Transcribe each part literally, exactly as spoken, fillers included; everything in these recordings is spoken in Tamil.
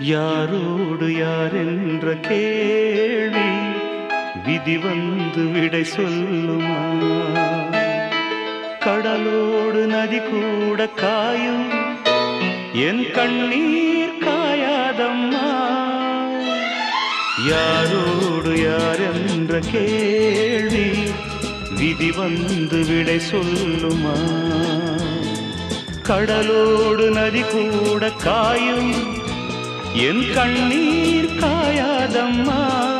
யாரோடு யாரென்ற கேள்வி விதி வந்து விடை சொல்லுமா? கடலோடு நதி கூட காயும் என் கண்ணீர் காயாதம்மா. யாரோடு யாரென்ற கேள்வி விதி வந்து விடை சொல்லுமா? கடலோடு நதி கூட காயும் என் கண்ணீர் காயாதம்மா.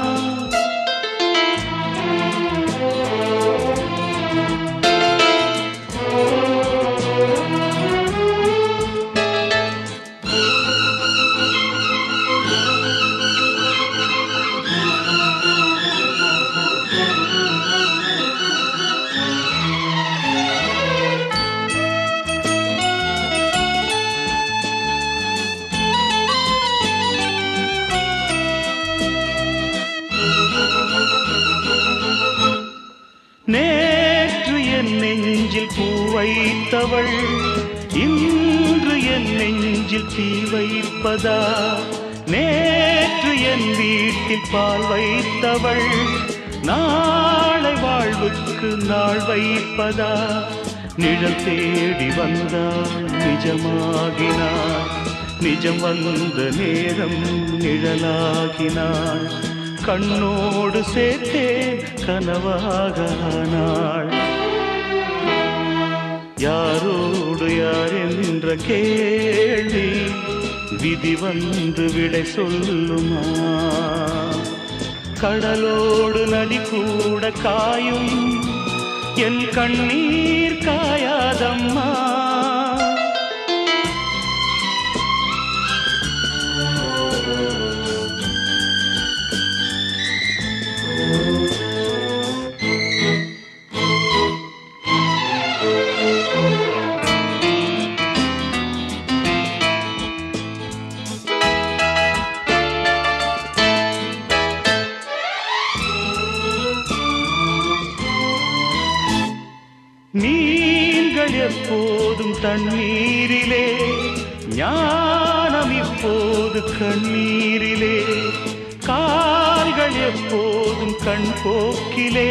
நேற்று என் நெஞ்சில் பூ வைத்தவள் இன்று என் நெஞ்சில் தீ வைப்பதா? நேற்று என் வீட்டில் பால் வைத்தவள் நாளை வாழ்வுக்கு நாள் வைப்பதா? நிழல் தேடி வந்தாள் நிஜமாகினாள், நிஜம் வந்த நேரம் நிழலாகினாள். கண்ணோடு சேர்த்தேன் கனவாகானாள். யாரோடு யார் என்ற கேள்வி விதி வந்து விடை சொல்லுமா? கடலோடு நதி கூட காயும் என் கண்ணீர் காயாதம்மா. மீன்கள் எப்போதும் தண்ணீரிலே, ஞானம் இப்போது கண்ணீரிலே. கால்கள் எப்போதும் கண் போக்கிலே,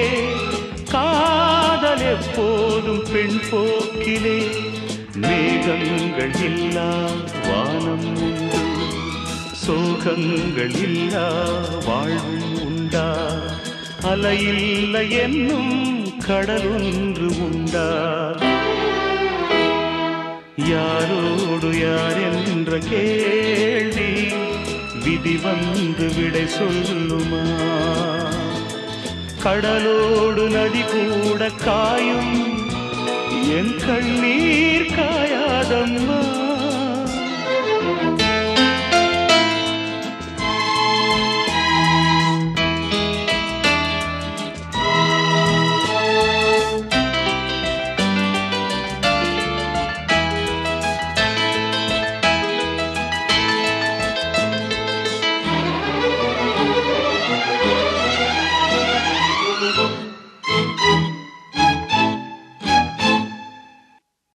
காதல் எப்போதும் பெண் போக்கிலே. மேகங்கள் இல்லா வானம் உண்டு, சோகங்கள் இல்லா வாழ்வும் உண்டா? அலையில்லை என்னும் கடல் ஒன்று உண்டா? யாரோடு யார் என்ற கேள்வி விதி வந்து விடை சொல்லுமா? கடலோடு நதி கூட காயும் என் கண்ணீர் காயாதம்மா.